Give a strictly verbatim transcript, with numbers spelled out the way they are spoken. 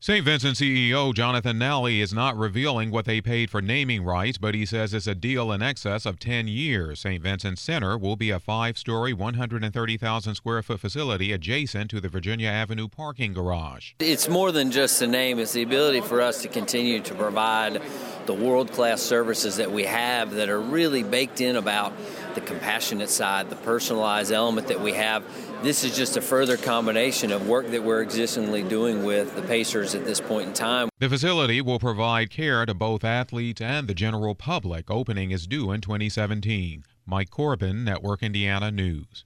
Saint Vincent C E O Jonathan Nally is not revealing what they paid for naming rights, but he says it's a deal in excess of ten years. Saint Vincent Center will be a five-story, one hundred thirty thousand square foot facility adjacent to the Virginia Avenue parking garage. It's more than just a name. It's the ability for us to continue to provide the world-class services that we have that are really baked in about the compassionate side, the personalized element that we have. This is just a further combination of work that we're existingly doing with the Pacers at this point in time. The facility will provide care to both athletes and the general public. Opening is due in twenty seventeen. Mike Corbin, Network Indiana News.